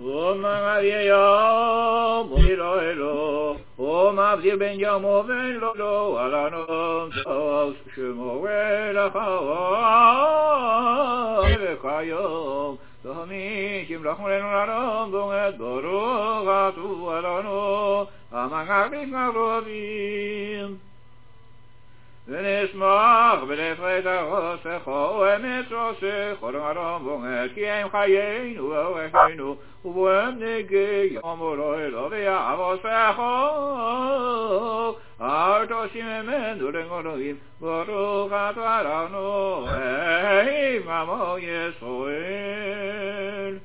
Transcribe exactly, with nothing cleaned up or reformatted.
ומעביה מובירו אלו, ומעביר בן ימו ולא לא עלנו סוף שמורה לך וכיום תמיד ימלוך מולנו לעולם בומת ברוך עטו עלינו המנהג לפני ונשמח ולפרט הרוסך ואמת רוסך ולמרום בומת כי הם חיינו ואורחנו ובוהם נגי יאמרו אלו ויעבוסך ארתושים ממנו לגולוים ברוך אתה לנו עם עמו ישראל